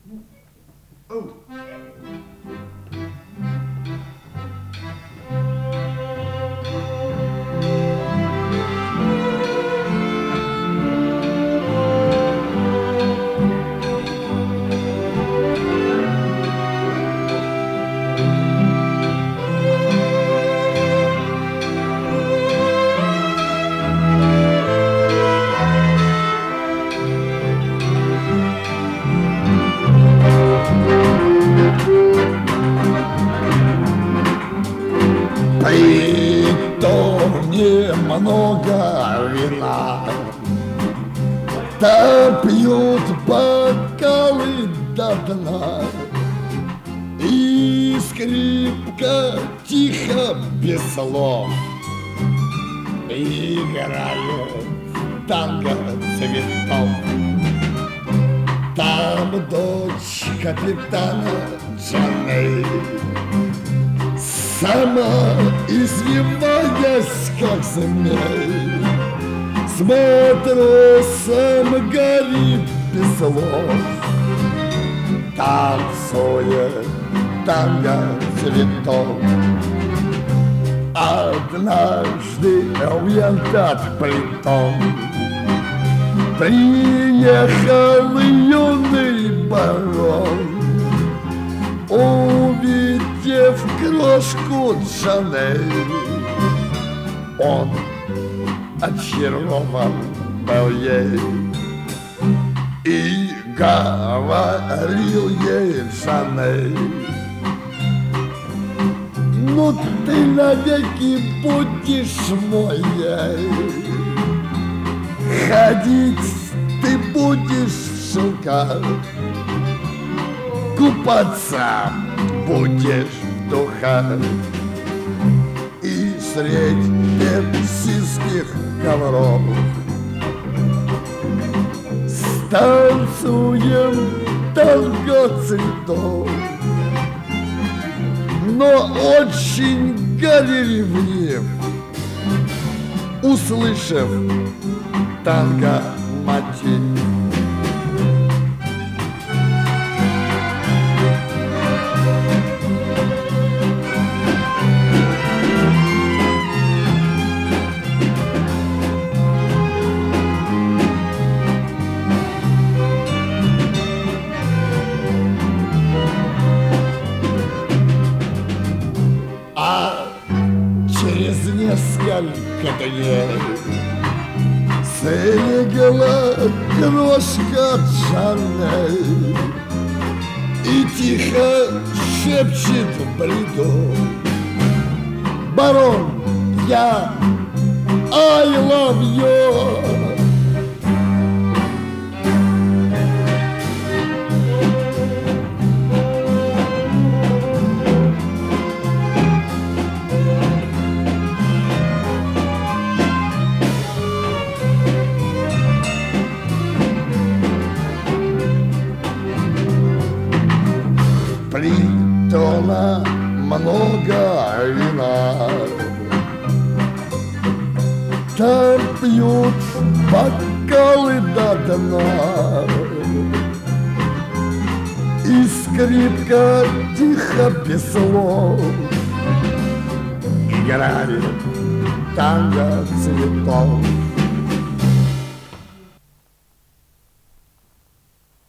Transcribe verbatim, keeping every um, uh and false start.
Много вина, да пьют бокалы до дна, и скрипка тихо без слов играет танго цветов. Там дочь капитана Джанны, сама извиваясь, как змей, с матросом горит без слов, танцует танго цветов. Однажды в Янтат-Притон приехал юный барон, увидев крошку Джанель. Он очарован был ей и говорил ей: Джанель, ну ты навеки будешь моей, ходить ты будешь в шелках, купаться будешь в духах, и средь персидских ковров станцуем танго цветов. Но очень горевлив, услышав танго мотив. Несколько дней слегла крошка Джанель и тихо шепчет в бреду: барон, я I love you. Притона много вина, там пьют бокалы до дна, и скрипка тихо без слов играет танго цветов.